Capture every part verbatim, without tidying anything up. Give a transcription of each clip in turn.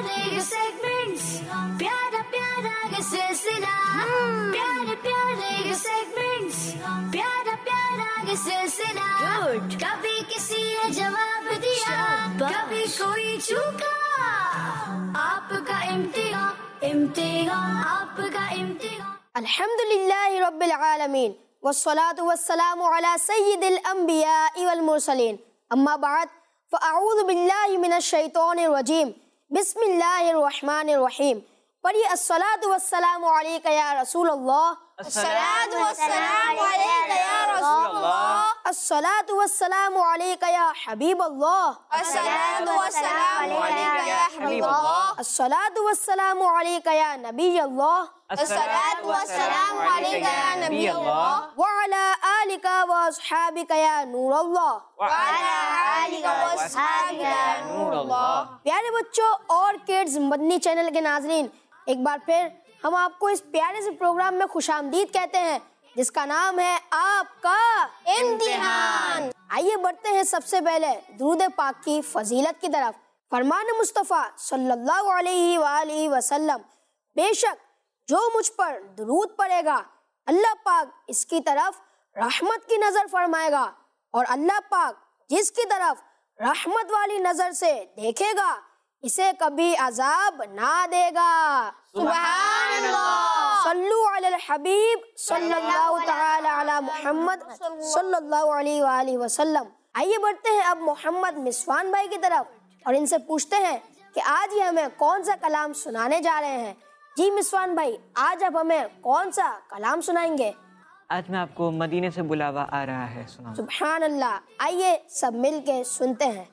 प्यारे ये segments, प्यारा प्यारा ये सिलसिला, प्यारे प्यारे ये segments, प्यारा प्यारा ये सिलसिला। कभी किसी ने जवाब दिया, कभी कोई चूका, आपका इम्तिहान इम्तिहान आपका इम्तिहान। अल्हम्दुलिल्लाहि रब्बिल आलमीन वस्सलातु वस्सलामु अला सय्यिदिल अंबिया'i वल मुरसलीन, अम्मा बाद फ़अऊज़ु बिल्लाहि मिनश शैतानिर रजीम, बिस्मिल्लाहिर रहमानिर रहीम। पढ़िए अस्सलातु वस्सलामु अलैका या रसूल अल्लाह, अस्सलातु वस्सलामु अलैका या रसूल अल्लाह, अस्सलातु वस्सलामु अलैका या हबीब अल्लाह, अस्सलातु वस्सलामु अलैका या हबीब अल्लाह, अस्सलातु वस्सलामु अलैका या नबी अल्लाह, अस्सलातु वस्सलामु अलैका या नबी अल्लाह, व अला आलिका व अस्हाबिका या नूर अल्लाह, व अला आलिका व अस्हाबिका या नूर अल्लाह। प्यारे बच्चों और किड्स मदनी चैनल के नाज़रीन, एक बार फिर हम आपको इस प्यारे से प्रोग्राम में खुशामदीद कहते हैं जिसका नाम है आपका इम्तिहान। आइए बढ़ते हैं सबसे पहले दुरूद पाक की फजीलत की तरफ। फरमान मुस्तफ़ा सल्लल्लाहु अलैहि वालैहि वसल्लम, बेशक जो मुझ पर दुरूद पड़ेगा अल्लाह पाक इसकी तरफ रहमत की नजर फरमाएगा और अल्लाह पाक जिसकी तरफ रहमत वाली नजर से देखेगा इसे कभी अजाब ना देगा। सुभान अल्लाह। सल्लु अलल हबीब सल्लल्लाहु तआला अला मुहम्मद सल्लल्लाहु अलैहि वालैहि वसल्लम। आइए बढ़ते हैं अब मोहम्मद मिसवान भाई की तरफ और इनसे पूछते हैं कि आज ये हमें कौन सा कलाम सुनाने जा रहे हैं। जी मिसवान भाई, आज आप हमें कौन सा कलाम सुनाएंगे? आज मैं आपको मदीने से बुलावा आ रहा है सुनाऊं। सुभान अल्लाह। आइए सब मिल के सुनते हैं।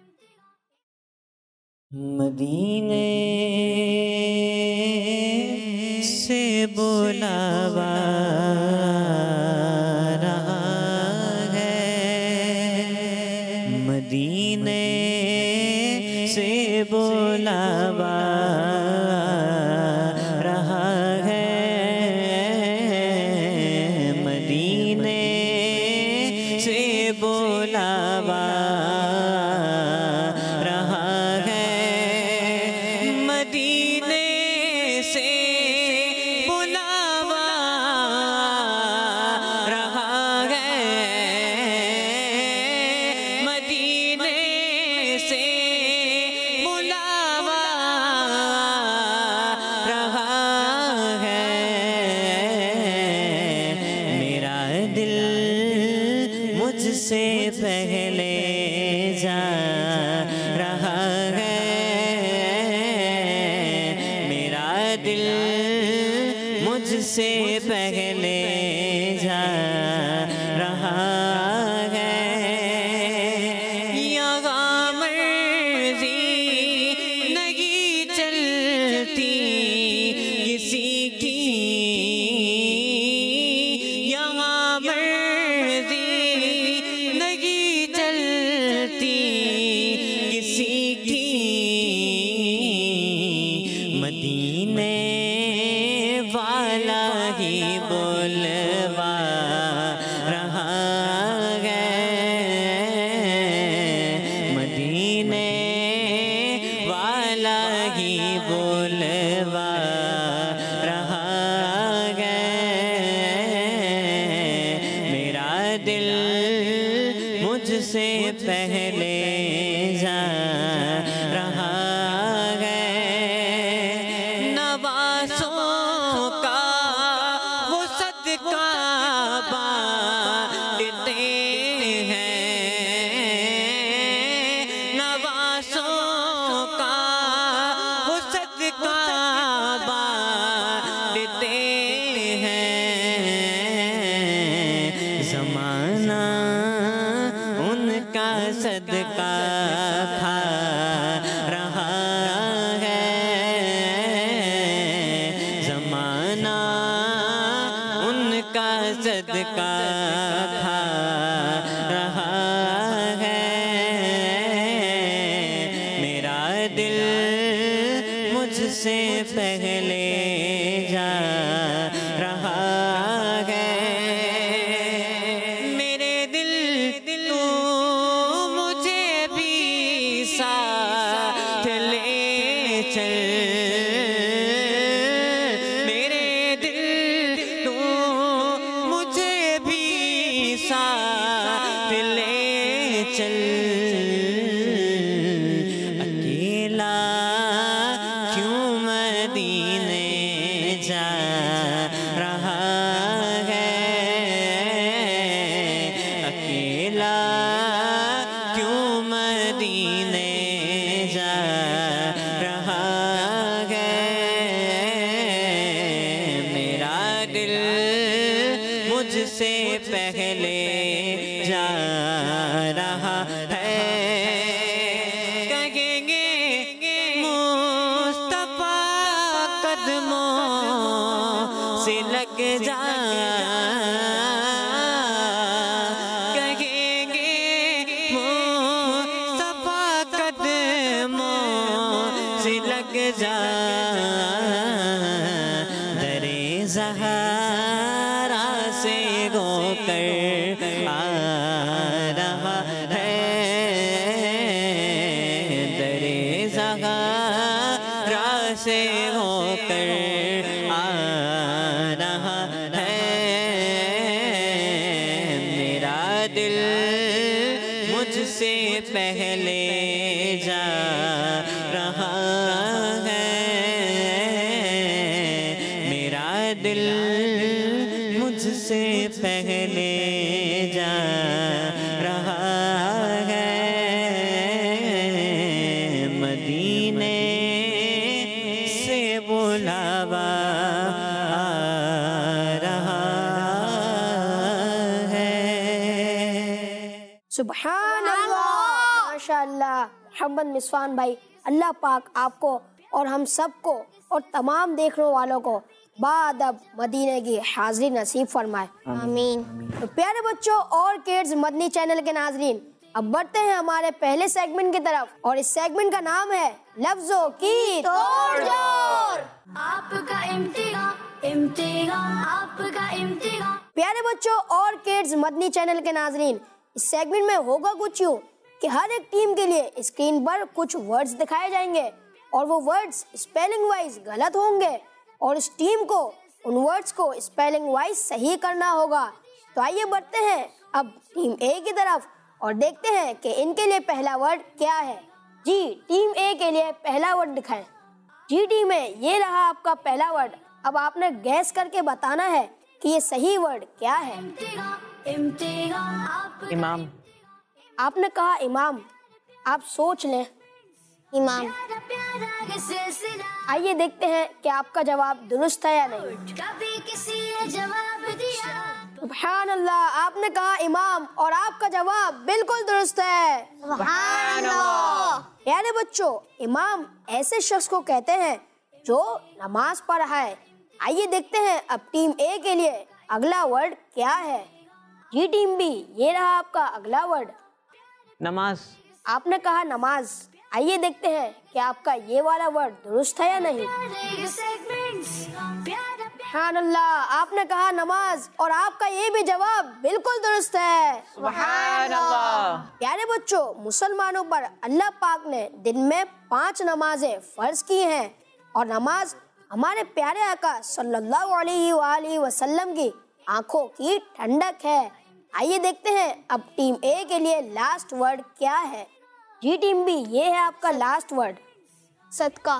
मदीने से बुलावा रहा है, मदीने से बुलावा रहा है, मदीने से बुलावा रहा है, मदीने से बुलावा रहा है, मदीने से बुलावा रहा है, मेरा दिल मुझसे पहले जा रहा है, मेरा दिल मुझसे पहले जा रहा है, यहाँ मर्जी नहीं चलती किसी की, यहाँ मर्जी नहीं चलती किसी की, मदीने वाला ही बुलवा रहा है, मदीने वाला ही बुलवा रहा है, मेरा दिल मुझसे पहले जा रहा है, नवासों का वो सदका बांटते हैं, नवासों का वो सदका बांटते हैं, ज़माना उनका सदका खा रहा है, ज़माना उनका सदका खा रहा है, मेरा दिल मुझसे पहले जा रहा है, मेरे दिल तू मुझे भी साथ ले चल मेरे दिल तू मुझे भी साथ ले चल अकेला क्यों मदीने जा रहा है अकेला क्यों मदीने जा रहा है मेरा दिल मुझसे पहले जा रहा है कहेंगे मुस्तफा कदमों से लग जा कहेंगे मुस्तफा कदमों से लग जा दरे ज़हरा से होकर आ रहा है दरे ज़हरा से होकर आ रहा है मेरा दिल मुझसे पहले जा रहा है मेरा दिल मुझसे पहले जा रहा है मदीने से बुलावा आ रहा है सुभान अल्लाह माशाअल्लाह। मोहम्मद मिसवान भाई, अल्लाह पाक आपको और हम सबको और तमाम देखने वालों को बाअदब मदीने की हाज़िरी नसीब फरमाए, आमीन। तो प्यारे बच्चों और किड्स मदनी चैनल के नाज़रीन, अब बढ़ते हैं हमारे पहले सेगमेंट की तरफ और इस सेगमेंट का नाम है लफ्जों की तोड़ जोड़। आपका इम्तिहान इम्तिहान आपका इम्तिहान। प्यारे बच्चों और किड्स मदनी चैनल के नाज़रीन, इस सेगमेंट में होगा कुछ यूँ कि हर एक टीम के लिए स्क्रीन पर कुछ वर्ड्स दिखाए जाएंगे और वो वर्ड्स स्पेलिंग वाइज गलत होंगे और इस टीम को उन वर्ड्स को स्पेलिंग वाइज सही करना होगा। तो आइए बढ़ते हैं अब टीम ए की तरफ और देखते हैं कि इनके लिए पहला वर्ड क्या है। जी टीम ए के लिए पहला वर्ड दिखाएं। जी टीम ए, ये रहा आपका पहला वर्ड। अब आपने गैस करके बताना है कि ये सही वर्ड क्या है। इम्तिहान इम्तिहान आपका इमाम। आपने कहा इमाम, आप सोच लें। इमाम। प्यारा प्यारा ये सिलसिला आइए देखते हैं कि आपका जवाब दुरुस्त है या नहीं। कभी किसी ने जवाब दिया सुभान अल्लाह, आपने कहा इमाम और आपका जवाब बिल्कुल दुरुस्त है। सुभान अल्लाह। प्यारे बच्चों, इमाम ऐसे शख्स को कहते हैं जो नमाज पढ़ रहा है। आइए देखते हैं अब टीम ए के लिए अगला वर्ड क्या है। जी टीम बी, ये रहा आपका अगला वर्ड। नमाज। आपने कहा नमाज। आइए देखते हैं कि आपका ये वाला वर्ड दुरुस्त है या नहीं। प्यारे सेगमेंट्स प्यारा सुभान अल्लाह, आपने कहा नमाज और आपका ये भी जवाब बिल्कुल दुरुस्त है। सुभान अल्लाह। प्यारे बच्चों, मुसलमानों पर अल्लाह पाक ने दिन में पांच नमाजें फर्ज की हैं और नमाज हमारे प्यारे आका सल्लल्लाहु अलैहि वसल्लम की आंखों की ठंडक है। आइए देखते हैं अब टीम ए के लिए लास्ट वर्ड क्या है। जी टीम बी, ये है आपका लास्ट वर्ड। सदका।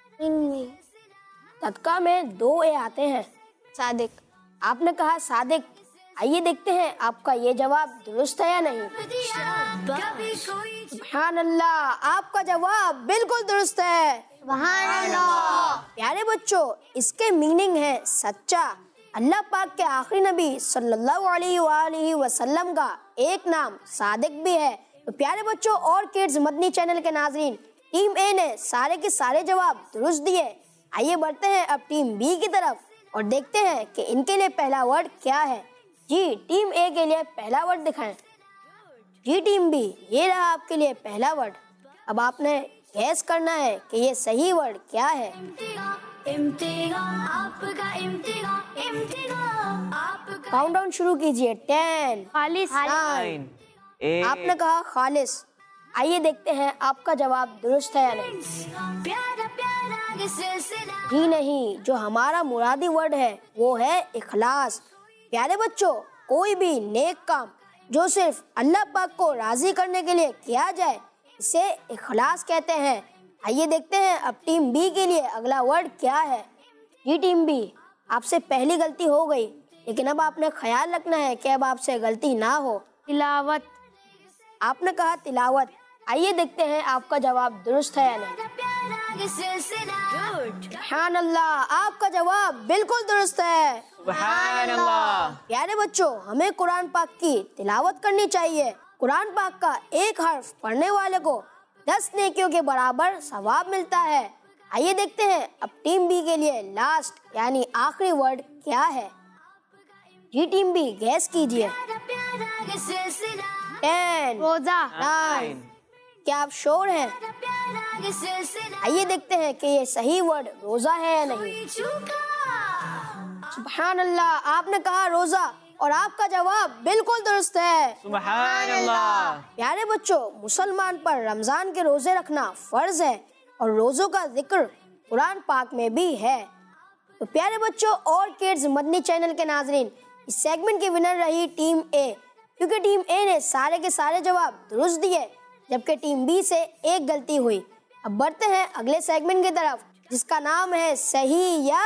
सदका में दो ए आते हैं। सादिक। आपने कहा सादिक। आइए देखते हैं आपका ये जवाब दुरुस्त है या नहीं। दिया कभी कोई सुभान अल्लाह, आपका जवाब बिल्कुल दुरुस्त है। सुभान अल्लाह। प्यारे बच्चों, इसके मीनिंग है सच्चा। अल्लाह पाक के आखिरी नबी सल्लल्लाहु अलैहि वसल्लम का एक नाम सादिक भी है। तो प्यारे बच्चों और किड्स मदनी चैनल के नाजरीन, टीम ए ने सारे के सारे जवाब दुरुस्त दिए। आइए बढ़ते हैं अब टीम बी की तरफ और देखते हैं कि इनके लिए पहला वर्ड क्या है। जी टीम ए के लिए पहला वर्ड दिखाएं। जी टीम बी, ये रहा आपके लिए पहला वर्ड। अब आपने गैस करना है कि ये सही वर्ड क्या है। इम्तिहान इम्तिहान आपका इम्तिहान इम्तिहान आपका काउंटडाउन शुरू कीजिए। टेन, खालिस। नाइन। नाइन। एट। आपने कहा खालिस। आइए देखते हैं आपका जवाब दुरुस्त है या नहीं। प्यारा प्यारा جی نہیں، جو ہمارا مرادی ورڈ ہے وہ ہے اخلاص۔ پیارے بچوں، کوئی بھی نیک کام جو صرف اللہ پاک کو راضی کرنے کے لیے کیا جائے اسے اخلاص کہتے ہیں۔ آئیے دیکھتے ہیں اب ٹیم بی کے لیے اگلا ورڈ کیا ہے۔ جی ٹیم بی، آپ سے پہلی غلطی ہو گئی، لیکن اب آپ نے خیال رکھنا ہے کہ اب آپ سے غلطی نہ ہو۔ تلاوت، آپ نے کہا تلاوت۔ آئیے دیکھتے ہیں آپ کا جواب درست ہے یا نہیں۔ پیارا یہ سلسلہ سبحان اللہ، آپ کا جواب بالکل درست ہے۔ سبحان اللہ۔ پیارے بچوں، ہمیں قرآن پاک کی تلاوت کرنی چاہیے۔ قرآن پاک کا ایک حرف پڑھنے والے کو دس نیکیوں کے برابر ثواب ملتا ہے۔ آئیے دیکھتے ہیں اب ٹیم بی کے لیے لاسٹ یعنی آخری ورڈ کیا ہے۔ جی ٹیم بی، گیس کیجئے۔ پیارا یہ سلسلہ ٹین، روزہ، نائن، کیا آپ شور ہیں؟ پیارا یہ سلسلہ آئیے دیکھتے ہیں کہ یہ صحیح ورڈ روزہ ہے یا نہیں۔ چوکا سبحان اللہ، آپ نے کہا روزہ اور آپ کا جواب بالکل درست ہے۔ سبحان اللہ۔ پیارے بچوں، مسلمان پر رمضان کے روزے رکھنا فرض ہے اور روزوں کا ذکر قرآن پاک میں بھی ہے۔ تو پیارے بچوں اور کڈز مدنی چینل کے ناظرین، اس سیگمنٹ کی ونر رہی ٹیم اے، کیونکہ ٹیم اے نے سارے کے سارے جواب درست دیے جبکہ ٹیم بی سے ایک غلطی ہوئی۔ اب بڑھتے ہیں اگلے سیگمنٹ کی طرف جس کا نام ہے صحیح یا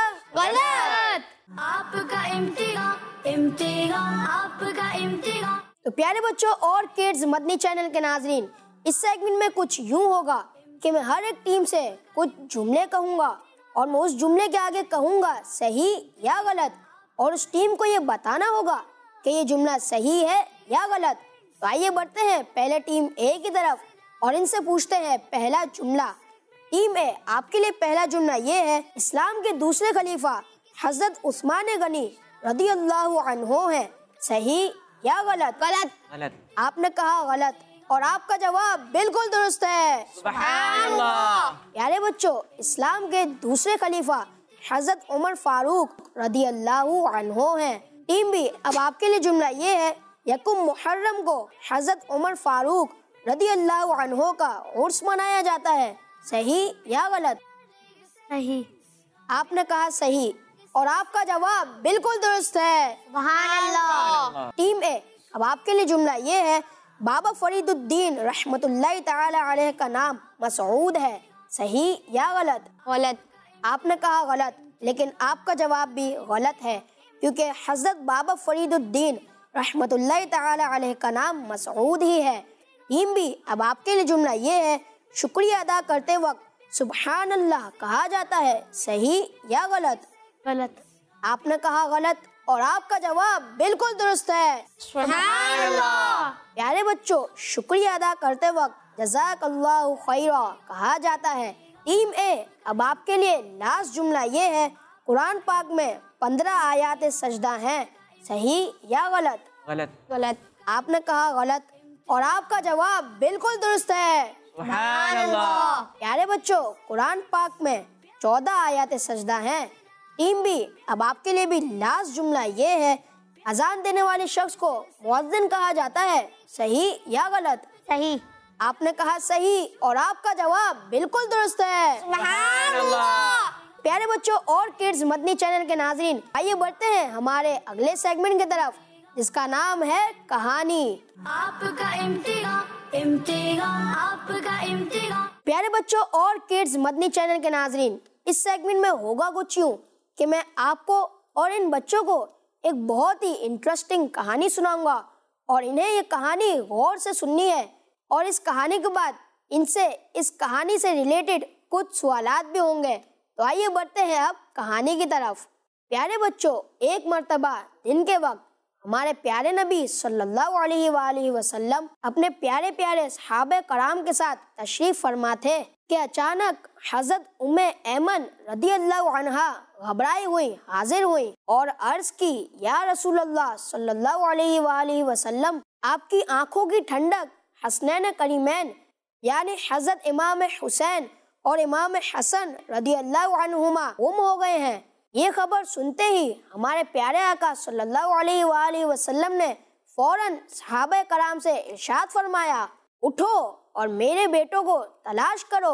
غلط، آپ کا امتحان امتحان آپ کا امتحان۔ تو پیارے بچوں اور کڈز مدنی چینل کے ناظرین، اس سیگمنٹ میں کچھ یوں ہوگا کہ میں ہر ایک ٹیم سے کچھ جملے کہوں گا اور میں اس جملے کے آگے کہوں گا صحیح یا غلط، اور اس ٹیم کو یہ بتانا ہوگا کہ یہ جملہ صحیح ہے یا غلط۔ تو آئیے بڑھتے ہیں پہلے ٹیم اے کی طرف اور ان سے پوچھتے ہیں پہلا جملہ۔ ٹیم اے، آپ کے لیے پہلا جملہ یہ ہے، اسلام کے دوسرے خلیفہ حضرت عثمان غنی رضی اللہ عنہ ہیں، صحیح یا غلط؟ غلط، غلط۔ آپ نے کہا غلط اور آپ کا جواب بالکل درست ہے۔ سبحان اللہ۔ پیارے بچوں، اسلام کے دوسرے خلیفہ حضرت عمر فاروق رضی اللہ عنہ ہیں۔ ٹیم بی، اب آپ کے لیے جملہ یہ ہے، یکم محرم کو حضرت عمر فاروق رضی اللہ عنہ کا عرس منایا جاتا ہے، صحیح یا غلط؟ صحیح، آپ نے کہا صحیح اور آپ کا جواب بالکل درست ہے۔ سبحان اللہ، ٹیم اے، اب آپ کے لیے جملہ یہ ہے، بابا فرید الدین رحمت اللہ تعالی علیہ کا نام مسعود ہے، صحیح یا غلط؟ غلط، آپ نے کہا غلط، لیکن آپ کا جواب بھی غلط ہے کیونکہ حضرت بابا فرید الدین رحمت اللہ تعالی علیہ کا نام مسعود ہی ہے۔ ٹیم بی، اب آپ کے لیے جملہ یہ ہے، شکریہ ادا کرتے وقت سبحان اللہ کہا جاتا ہے، صحیح یا غلط؟ غلط، آپ نے کہا غلط اور آپ کا جواب بالکل درست ہے۔ سبحان اللہ، پیارے بچوں، شکریہ ادا کرتے وقت جزاک اللہ خیرا کہا جاتا ہے۔ ٹیم اے، اب آپ کے لیے لاسٹ جملہ یہ ہے، قرآن پاک میں پندرہ آیات سجدہ ہیں، صحیح یا غلط؟ غلط۔ غلط، آپ نے کہا غلط اور آپ کا جواب بالکل درست ہے۔ سبحان اللہ۔ پیارے بچوں، قرآن پاک میں چودہ آیات سجدہ ہیں۔ ٹیم بی، اب آپ کے لیے بھی لاسٹ جملہ یہ ہے، اذان دینے والے شخص کو مؤذن کہا جاتا ہے، صحیح یا غلط؟ صحیح، آپ نے کہا صحیح اور آپ کا جواب بالکل درست ہے۔ سبحان اللہ، پیارے بچوں اور کڈز مدنی چینل کے ناظرین، آئیے بڑھتے ہیں ہمارے اگلے سیگمنٹ کی طرف جس کا نام ہے کہانی۔ آپ کا امتحان امتحان آپ کا امتحان۔ پیارے بچوں اور کڈز مدنی چینل کے ناظرین، اس سیگمنٹ میں ہوگا کچھ یوں کہ میں آپ کو اور ان بچوں کو ایک بہت ہی انٹرسٹنگ کہانی سناؤں گا اور انہیں یہ کہانی غور سے سننی ہے، اور اس کہانی کے بعد ان سے اس کہانی سے ریلیٹڈ کچھ سوالات بھی ہوں گے۔ تو آئیے بڑھتے ہیں اب کہانی کی طرف۔ پیارے بچوں، ایک مرتبہ دن کے وقت ہمارے پیارے نبی صلی اللہ علیہ وآلہ وسلم اپنے پیارے پیارے صحابہ کرام کے ساتھ تشریف فرما تھے کہ اچانک حضرت ام ایمن رضی اللہ عنہا گھبرائی ہوئی حاضر ہوئی اور عرض کی، یا رسول اللہ صلی اللہ علیہ وآلہ وسلم، آپ کی آنکھوں کی ٹھنڈک حسنین کریمین یعنی حضرت امام حسین اور امام حسن رضی اللہ عنہما گم ہو گئے ہیں۔ یہ خبر سنتے ہی ہمارے پیارے آقا صلی اللہ علیہ وآلہ وسلم نے فوراً صحابہ کرام سے ارشاد فرمایا، اٹھو اور میرے بیٹوں کو تلاش کرو۔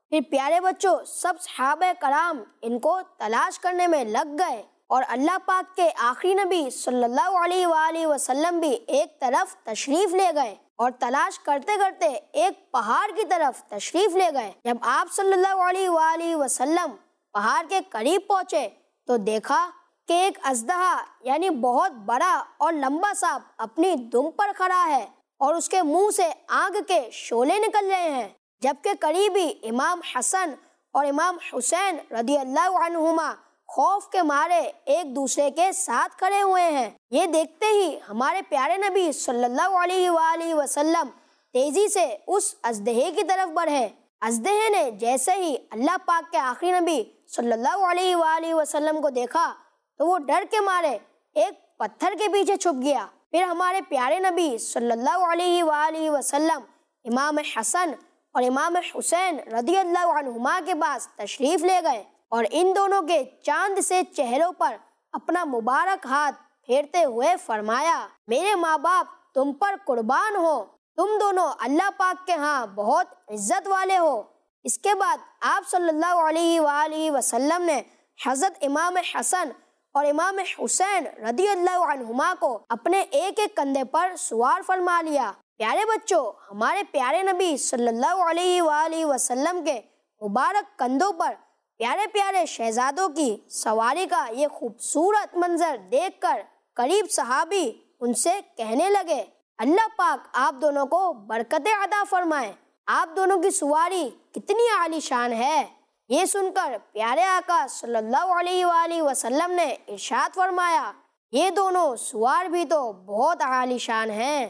پھر پیارے بچوں سب صحابہ کرام ان کو تلاش کرنے میں لگ گئے اور اللہ پاک کے آخری نبی صلی اللہ علیہ وآلہ وسلم بھی ایک طرف تشریف لے گئے اور تلاش کرتے کرتے ایک پہاڑ کی طرف تشریف لے گئے۔ جب آپ صلی اللہ علیہ وآلہ وسلم پہاڑ کے قریب پہنچے تو دیکھا کہ ایک اژدہا یعنی بہت بڑا اور لمبا سانپ اپنی دم پر کھڑا ہے اور اس کے منہ سے آگ کے شعلے نکل رہے ہیں، جبکہ قریبی امام حسن اور امام حسین رضی اللہ عنہما خوف کے مارے ایک دوسرے کے ساتھ کھڑے ہوئے ہیں۔ یہ دیکھتے ہی ہمارے پیارے نبی صلی اللہ علیہ وآلہ وسلم تیزی سے اس اژدہے کی طرف بڑھے۔ اژدہے نے جیسے ہی اللہ پاک کے آخری نبی صلی اللہ علیہ وآلہ وسلم کو دیکھا تو وہ ڈر کے مارے ایک پتھر کے پیچھے چھپ گیا۔ پھر ہمارے پیارے نبی صلی اللہ علیہ وآلہ وسلم امام حسن اور امام حسین رضی اللہ عنہما کے پاس تشریف لے گئے اور ان دونوں کے چاند سے چہروں پر اپنا مبارک ہاتھ پھیرتے ہوئے فرمایا، میرے ماں باپ تم پر قربان ہو، تم دونوں اللہ پاک کے ہاں بہت عزت والے ہو۔ اس کے بعد آپ صلی اللہ علیہ وآلہ وسلم نے حضرت امام حسن اور امام حسین رضی اللہ عنہما کو اپنے ایک ایک کندھے پر سوار فرما لیا۔ پیارے بچوں، ہمارے پیارے نبی صلی اللہ علیہ وآلہ وسلم کے مبارک کندھوں پر پیارے پیارے شہزادوں کی سواری کا یہ خوبصورت منظر دیکھ کر قریب صحابی ان سے کہنے لگے، اللہ پاک آپ دونوں کو برکتیں عطا فرمائے، آپ دونوں کی سواری کتنی عالی شان ہے۔ یہ سن کر پیارے آقا صلی اللہ علیہ وآلہ وسلم نے ارشاد فرمایا، یہ دونوں سوار بھی تو بہت عالی شان ہیں۔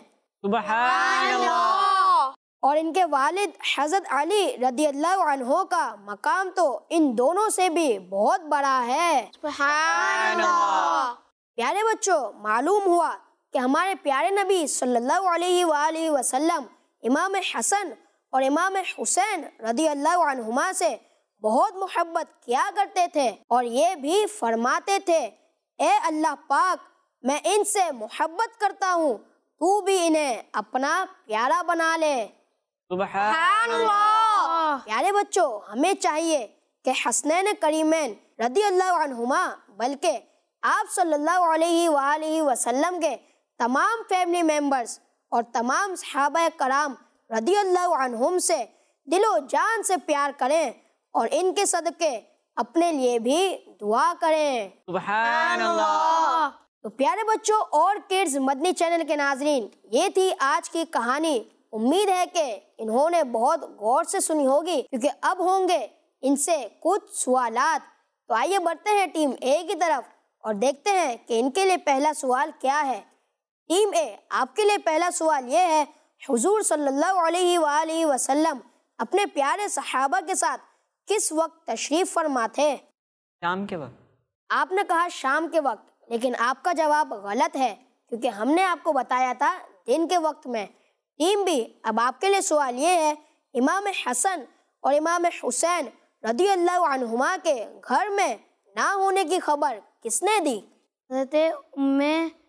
سبحان اللہ۔ اور ان کے والد حضرت علی رضی اللہ عنہ کا مقام تو ان دونوں سے بھی بہت بڑا ہے۔ سبحان اللہ۔ پیارے بچوں، معلوم ہوا کہ ہمارے پیارے نبی صلی اللہ علیہ وآلہ وسلم امام حسن اور امام حسین رضی اللہ عنہما سے بہت محبت کیا کرتے تھے اور یہ بھی فرماتے تھے، اے اللہ پاک میں ان سے محبت کرتا ہوں، تو بھی انہیں اپنا پیارا بنا لے۔ سبحان اللہ۔ پیارے بچوں، ہمیں چاہیے کہ حسنین کریمین رضی اللہ عنہما بلکہ آپ صلی اللہ علیہ وآلہ وسلم کے تمام فیملی ممبرز اور تمام صحابہ کرام رضی اللہ عنہم سے دل و جان سے پیار کریں اور ان کے صدقے اپنے لیے بھی دعا کریں۔ سبحان اللہ۔ تو پیارے بچوں اور کڈز مدنی چینل کے ناظرین، یہ تھی آج کی کہانی۔ امید ہے کہ انہوں نے بہت غور سے سنی ہوگی، کیونکہ اب ہوں گے ان سے کچھ سوالات۔ تو آئیے بڑھتے ہیں ٹیم اے کی طرف اور دیکھتے ہیں کہ ان کے لیے پہلا سوال کیا ہے۔ ٹیم اے، آپ کے لیے پہلا سوال یہ ہے، حضور صلی اللہ علیہ وآلہ وسلم اپنے پیارے صحابہ کے ساتھ کس وقت تشریف فرما تھے؟ شام کے وقت۔ آپ نے کہا شام کے وقت، لیکن آپ کا جواب غلط ہے، کیونکہ ہم نے آپ کو بتایا تھا دن کے وقت میں۔ ٹیم بی، اب آپ کے لیے سوال یہ ہے، امام حسن اور امام حسین رضی اللہ عنہما کے گھر میں نہ ہونے کی خبر کس نے دی؟ حضرت ام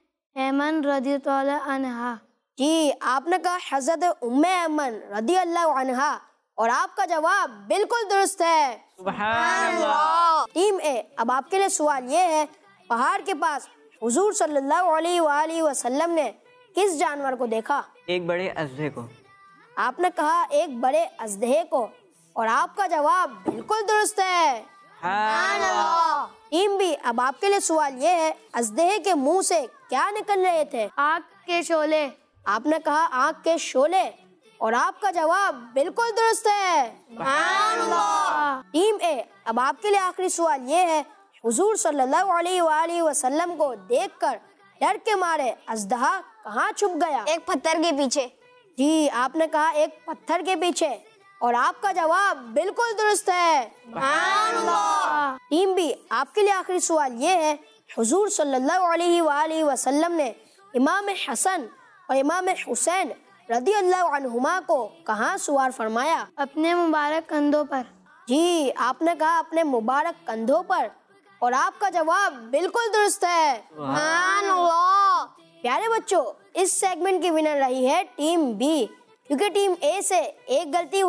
ایمن رضی اللہ عنہا۔ جی، آپ نے کہا حضرت ام ایمن رضی اللہ عنہا، اور آپ کا جواب بالکل درست ہے۔ سبحان اللہ۔ ٹیم اے، اب آپ کے لیے سوال یہ ہے، پہاڑ کے پاس حضور صلی اللہ علیہ وآلہ وسلم نے کس جانور کو دیکھا؟ ایک بڑے اژدہے کو۔ آپ نے کہا ایک بڑے اژدہے کو، اور آپ کا جواب بالکل درست ہے۔ سبحان اللہ۔ ٹیم بی، اب آپ کے لیے سوال یہ ہے، اژدہے کے منہ سے کیا نکل رہے تھے؟ آنکھ کے شعلے۔ آپ نے کہا آنکھ کے شعلے، اور آپ کا جواب بالکل درست ہے۔ سبحان اللہ۔ ٹیم اے، اب آپ کے لیے آخری سوال یہ ہے، حضور صلی اللہ علیہ وآلہ وسلم کو دیکھ کر ڈر کے مارے اژدہا کہاں چھپ گیا؟ ایک پتھر کے پیچھے۔ جی، آپ نے کہا ایک پتھر کے پیچھے، اور آپ کا جواب بالکل درست ہے۔ سبحان اللہ۔ ٹیم بی، آپ کے لیے آخری سوال یہ ہے، حضور صلی اللہ علیہ وآلہ وسلم نے امام حسن اور امام حسین رضی اللہ عنہما کو کہاں سوار فرمایا؟ اپنے مبارک کندھوں پر۔ جی، آپ نے کہا اپنے مبارک کندھوں پر، اور آپ کا جواب بالکل درست ہے۔ سبحان اللہ۔ پیارے بچوں، اس سیگمنٹ کی ونر رہی ہے ٹیم بی، کیونکہ ٹیم اے سے ایک غلطی ہوئی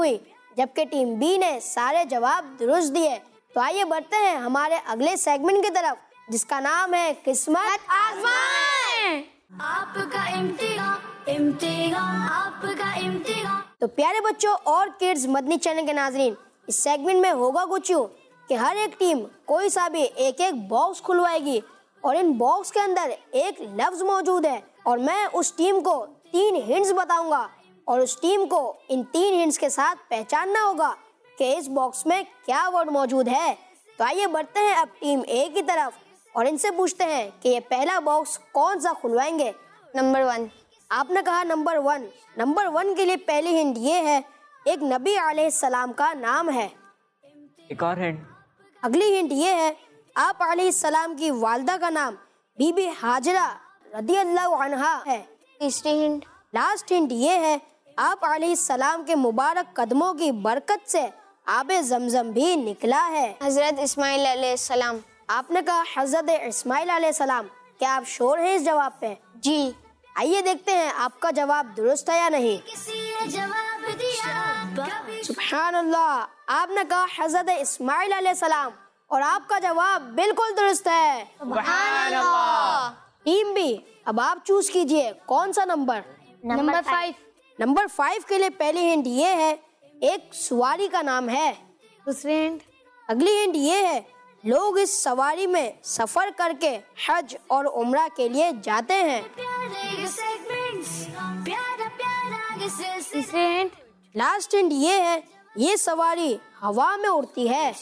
جبکہ ٹیم بی نے سارے جواب درست دیے۔ تو آئیے بڑھتے ہیں ہمارے اگلے سیگمنٹ کی طرف جس کا نام ہے قسمت آزمائیں۔ آپ کا امتحان امتحان آپ کا امتحان۔ تو پیارے بچوں اور کڈز مدنی چینل کے ناظرین، اس سیگمنٹ میں ہوگا کچھ یوں کہ ہر ایک ٹیم کوئی سا بھی ایک ایک باکس کھلوائے گی اور ان باکس کے اندر ایک لفظ موجود ہے اور میں اس ٹیم کو تین ہنٹس بتاؤں گا اور اس ٹیم کو ان تین ہنٹس کے ساتھ پہچاننا ہوگا کہ اس باکس میں کیا ورڈ موجود ہے۔ تو آئیے بڑھتے ہیں اب ٹیم اے کی طرف اور ان سے پوچھتے ہیں کہ یہ پہلا باکس کون سا کھلوائیں گے۔ Number one. آپ نے کہا نمبر ون۔ نمبر ون کے لیے پہلی ہنٹ یہ ہے ایک نبی علیہ السلام کا نام ہے۔ ایک اور ہنٹ۔ اگلی ہنٹ یہ ہے آپ علیہ السلام کی والدہ کا نام بی بی ہاجرہ رضی اللہ عنہا ہے۔ تیسری ہنٹ۔ لاسٹ ہنٹ یہ ہے آپ علیہ السلام کے مبارک قدموں کی برکت سے آب زمزم بھی نکلا ہے۔ حضرت اسماعیل علیہ السلام۔ آپ نے کہا حضرت اسماعیل علیہ السلام۔ کیا آپ شور ہیں اس جواب پہ؟ جی۔ آئیے دیکھتے ہیں آپ کا جواب درست ہے یا نہیں۔ کسی نے جواب دیا کبھی سبحان اللہ، آپ نے کہا حضرت اسماعیل علیہ السلام اور آپ کا جواب بالکل درست ہے۔ سبحان اللہ۔ ٹیم بی، اب آپ چوز کیجئے کون سا number. Number five. Number five کے لیے پہلی ہنٹ یہ ہے ایک سواری کا نام ہے۔ دوسری ہنٹ۔ اگلی ہنٹ یہ ہے لوگ اس سواری میں سفر کر کے حج اور عمرہ کے لیے جاتے ہیں۔ پیارے سیگمنٹس پیارا پیارا سلسلہ تیسری ہنٹ۔ لاسٹ ہنٹ یہ ہے یہ سواری ہوا میں اڑتی ہے۔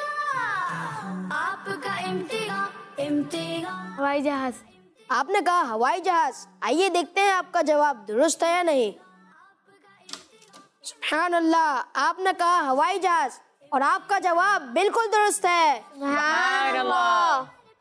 آپ کا امتحان امتحان ہوائی جہاز۔ آپ نے کہا ہوائی جہاز۔ آئیے دیکھتے ہیں آپ کا جواب درست ہے یا نہیں۔ سبحان اللہ، آپ نے کہا ہوائی جہاز اور آپ کا جواب بالکل درست ہے۔ سبحان اللہ۔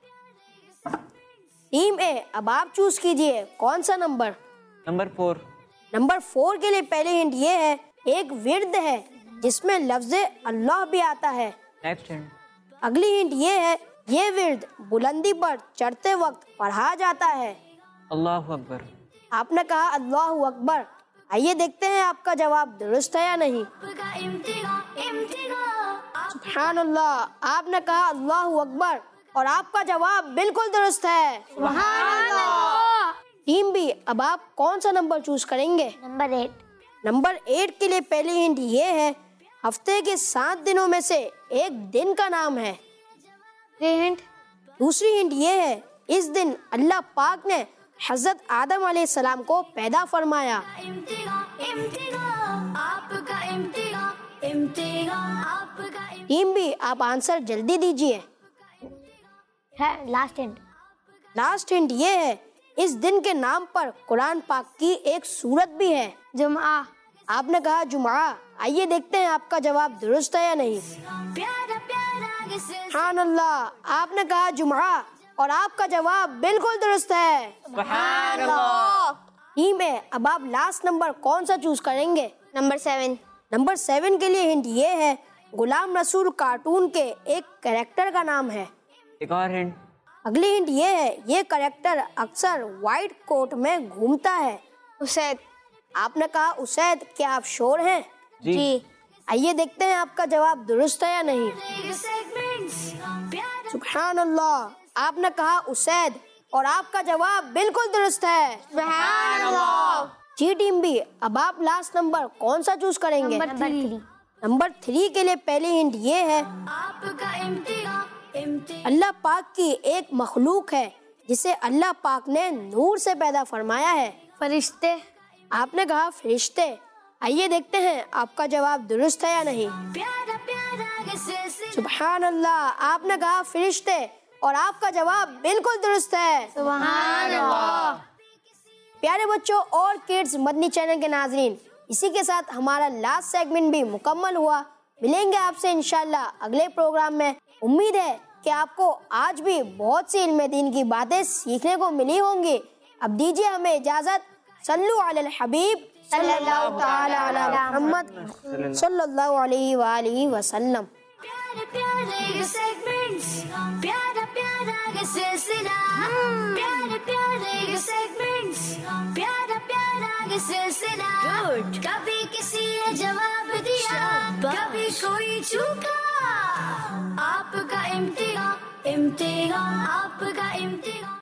ٹیم اے، اب آپ چوز کیجئے کون سا number. Number four. Number four کے لیے پہلی ہنٹ یہ ہے ایک ورد ہے جس میں لفظ اللہ بھی آتا ہے۔ Next hint. اگلی ہنٹ یہ ہے یہ ورد بلندی پر چڑھتے وقت پڑھا جاتا ہے۔ اللہ اکبر۔ آپ نے کہا اللہ اکبر۔ آئیے دیکھتے ہیں آپ کا جواب درست ہے یا نہیں۔ آپ کا امتحان امتحان سبحان اللہ، آپ نے کہا اللہ اکبر اور آپ کا جواب بالکل درست ہے۔ سبحان اللہ۔ ٹیم بی، اب آپ کون سا نمبر چوز کریں گے۔ Number eight. نمبر ایٹ کے لیے پہلی ہنٹ یہ ہے ہفتے کے سات دنوں میں سے ایک دن کا نام ہے۔ ہنٹ۔ دوسری ہنٹ یہ ہے اس دن اللہ پاک نے حضرت آدم علیہ السلام کو پیدا فرمایا۔ امتحان امتحان آپ کا امتحان امتحان آپ کا ٹیم بی، آپ آنسر جلدی دیجئے۔ ہے لاسٹ ہنٹ۔ لاسٹ ہنٹ یہ ہے اس دن کے نام پر قرآن پاک کی ایک سورت بھی ہے۔ جمعہ۔ آپ نے کہا جمعہ۔ آئیے دیکھتے ہیں آپ کا جواب درست ہے یا نہیں۔ پیارا پیارا سلسلہ سبحان اللہ، آپ نے کہا جمعہ اور آپ کا جواب بالکل درست ہے۔ سبحان اللہ۔ ٹیم اے، اب آپ لاسٹ نمبر کون سا چوز کریں گے۔ Number seven. نمبر سیون کے لیے ہنٹ یہ ہے غلام رسول کارٹون کے ایک کریکٹر کا نام ہے۔ ایک اور ہنٹ۔ اگلی ہنٹ یہ ہے یہ کریکٹر اکثر وائٹ کوٹ میں گھومتا ہے۔ اسید۔ آپ نے کہا اسید۔ کیا آپ شور ہیں؟ جی۔ آئیے دیکھتے ہیں آپ کا جواب درست ہے یا نہیں۔ سیگمنٹس پیارا سبحان اللہ، آپ نے کہا اسید اور آپ کا جواب بالکل درست ہے۔ سبحان اللہ۔ جی ٹیم بی، اب آپ لاسٹ نمبر کون سا چوز کریں گے۔ Number three. نمبر تھری کے لیے پہلی ہنٹ یہ ہے آپ کا امتحان امتحان اللہ پاک کی ایک مخلوق ہے جسے اللہ پاک نے نور سے پیدا فرمایا ہے۔ فرشتے۔ آپ نے کہا فرشتے۔ آئیے دیکھتے ہیں آپ کا جواب درست ہے یا نہیں۔ پیارا پیارا سلسلہ سبحان اللہ، آپ نے کہا فرشتے اور آپ کا جواب بالکل درست ہے۔ سبحان اللہ۔ پیارے بچوں اور کڈز مدنی چینل کے ناظرین، اسی کے ساتھ ہمارا لاسٹ سیگمنٹ بھی مکمل ہوا۔ ملیں گے آپ سے انشاءاللہ اگلے پروگرام میں۔ امید ہے کہ آپ کو آج بھی بہت سی علم دین کی باتیں سیکھنے کو ملی ہوں گی۔ اب دیجیے ہمیں اجازت۔ صلو علی الحبیب صلی اللہ تعالی علی محمد صلی اللہ علیہ وآلہ وسلم۔ پیارے پیارے سیگمنٹس پیارا پیارا سلسلہ پیارے پیارے سیگمنٹس پیارا پیارا सिलसिला कभी किसी ने जवाब दिया कभी कोई चूका आपका इम्तिहान इम्तिहान आपका